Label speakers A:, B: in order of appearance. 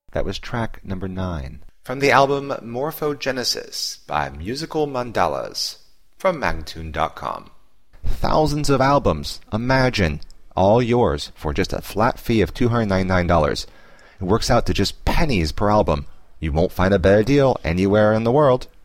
A: That was track number 9. From the album Morphogenesis by Musical Mandalas from Magtune.com. Thousands of albums, imagine, all yours for just a flat fee of $299. It works out to just pennies per album. You won't find a better deal anywhere in the world.